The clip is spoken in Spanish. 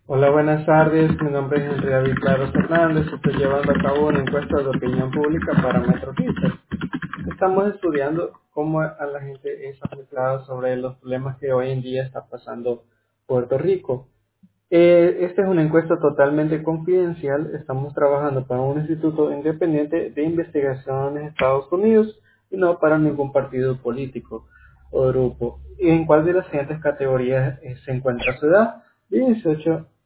Hola, buenas tardes. Mi nombre es Henry David Claros Hernández. Estoy llevando a cabo una encuesta de opinión pública para Metro Research. Estamos estudiando cómo a la gente es afectada sobre los problemas que hoy en día está pasando Puerto Rico. Esta es una encuesta totalmente confidencial. Estamos trabajando para un instituto independiente de investigación en Estados Unidos y no para ningún partido político o grupo. ¿En cuál de las siguientes categorías se encuentra su edad? De 18